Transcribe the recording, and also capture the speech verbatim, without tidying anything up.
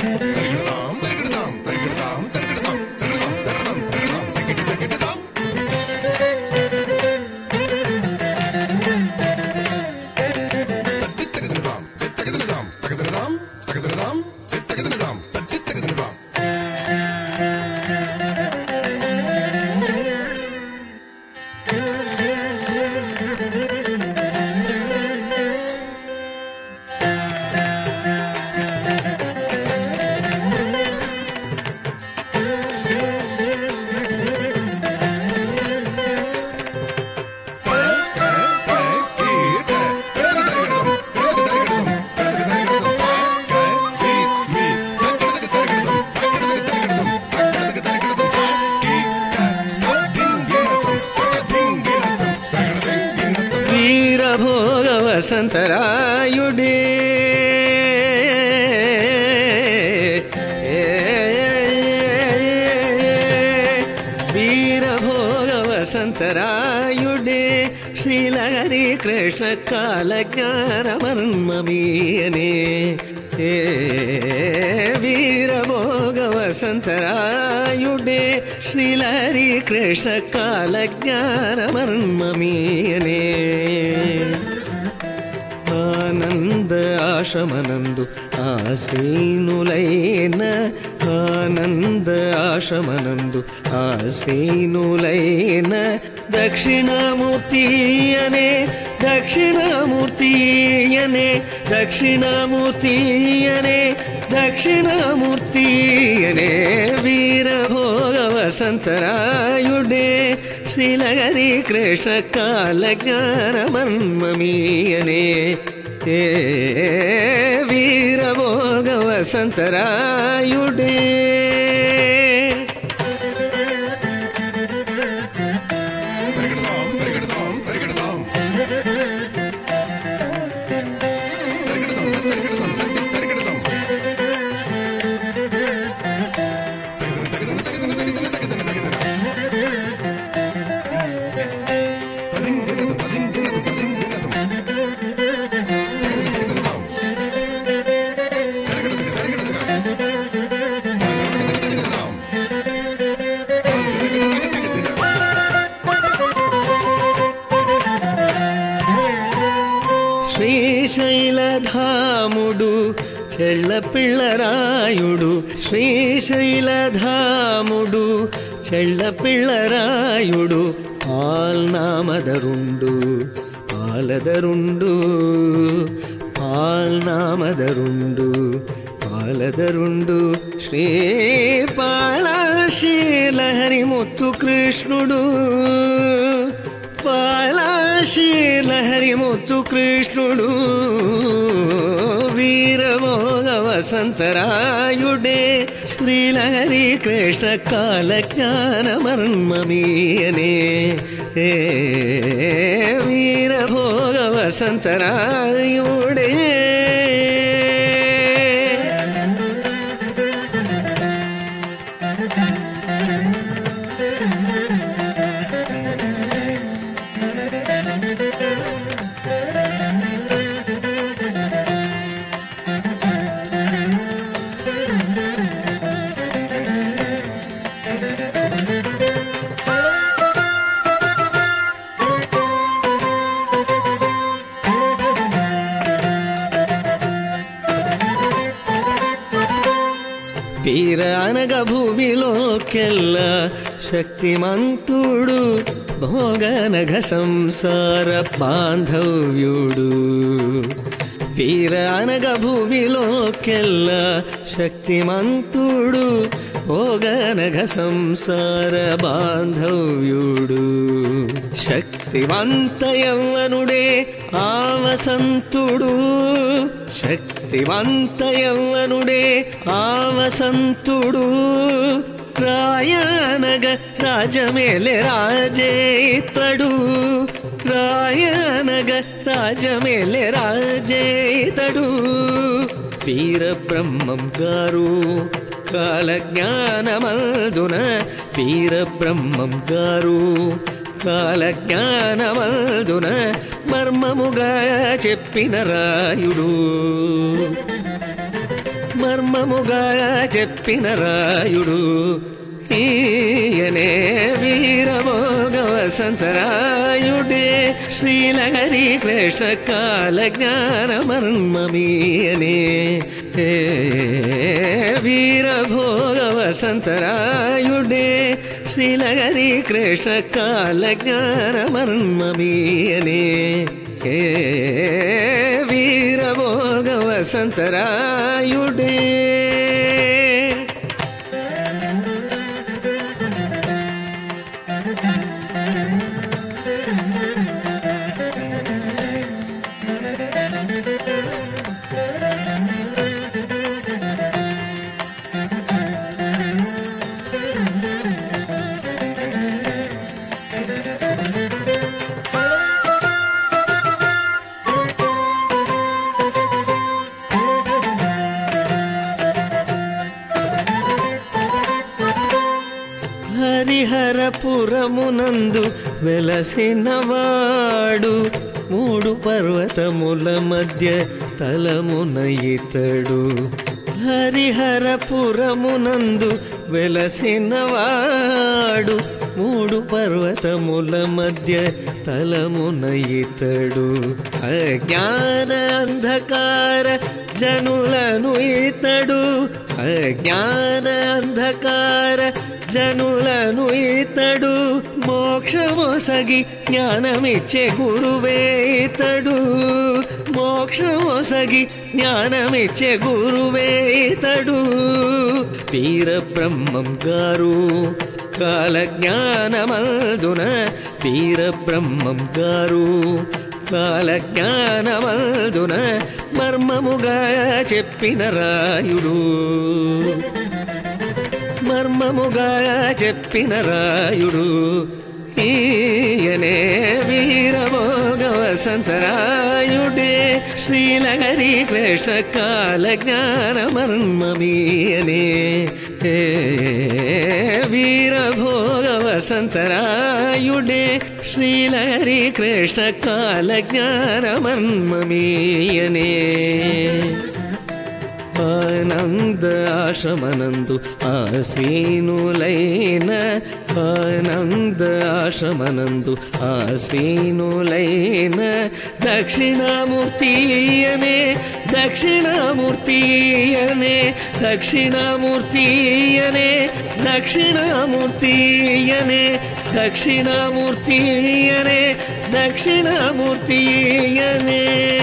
వసంతరాయుడే వీరభోగ వసంతరాయుడే శ్రీలహరి కృష్ణ కాలజ్ఞాన మర్మమీయనే వీరభోగ వసంతరాయుడే శ్రీలహరి కృష్ణ కాలజ్ఞాన మర్మమీయనే ఆనంద ఆశ్రమనందు ఆసీనులైన ఆనంద ఆశ్రమనందు ఆసీనులైన దక్షిణామూర్తి అనే దక్షిణామూర్తి అనే దక్షిణామూర్తి అనే దక్షిణామూర్తి అనే వీరభోగ వసంతరాయుడే శ్రీలహరి కృష్ణ కాలజ్ఞాన మర్మమీయనే వీరభోగ వసంతరాయుడే శ్రీశైలధాముడు చెళ్ళపిళ్ళరాయుడు శ్రీశైలధాముడు చెళ్ళపిళ్ళరాయుడు పాల్నామదరుండు పాలదరుండు పాల్నామదరుండు పాలదరుండు శ్రీ పాళాశీలహరి ముత్తు కృష్ణుడు పాళాశీలహరి ముత్తు కృష్ణుడు వీరభోగ వసంతరాయుడే శ్రీలహరి కృష్ణ కాలజ్ఞాన మర్మమీయనే వీరభోగ వసంతరాయుడే వీర అనగ భూమిలోకెల్ల శక్తిమంతుడు భోగనఘ సంసార బాంధవ్యుడు వీర అనగ భూమిలోకెల్ల శక్తిమంతుడు భోగనఘ సంసార బాంధవ్యుడు శక్తివంత యవ్వనుడే ఆవసంతుడు శక్తివంత యవ్వనుడే ఆవసంతుడు రాయనగ రాజమేలె రాజేతడు రాయనగ రాజమేలె రాజేతడు వీర బ్రహ్మం గారు కాలజ్ఞానమందున వీర బ్రహ్మం గారు కాలజ్ఞానమందున మర్మముగా చెప్పిన రాయుడు మర్మముగా చెప్పిన రాయుడు ఈయనే వీరభోగ వసంతరాయుడే శ్రీలహరి కృష్ణ కాల జ్ఞాన మర్మమీయనే వీరభోగ వసంతరాయుడే శ్రీలహరి కృష్ణ కాల జ్ఞాన మర్మమీయనే వీరభోగ వసంతరాయుడే హరిహరపురమునందు వెలసినవాడు మూడు పర్వతముల మధ్య స్థలమున ఇతడు హరిహరపురమునందు వెలసినవాడు మూడు పర్వతముల మధ్య స్థలమున ఇతడు అజ్ఞాన అంధకార జనులను ఇతడు అజ్ఞాన అంధకార జనులను ఇతడు మోక్షమొసగి జ్ఞానమిచ్చే గురువే ఇతడు మోక్షమొసగి జ్ఞానమిచ్చే గురువే ఇతడు వీర బ్రహ్మం గారు కాల జ్ఞానమందున వీర బ్రహ్మం గారు కాల జ్ఞానమందున మర్మముగా చెప్పిన రాయుడు మర్మముగా చెప్పిన రాయుడు ఈయనే వీరభోగ వసంతరాయుడే శ్రీలహరి కృష్ణ కాల జ్ఞాన మర్మమీయనే వీరభోగ వసంతరాయుడే శ్రీలహరి కృష్ణ కాల జ్ఞాన మర్మమీయనే ఆనంద ఆశ్రమనందు ఆసీనులైన ఆనంద ఆశ్రమనందు ఆసీనులైన దక్షిణామూర్తియనే దక్షిణామూర్తియనే దక్షిణామూర్తియనే దక్షిణామూర్తియనే దక్షిణామూర్తియనే దక్షిణామూర్తియనే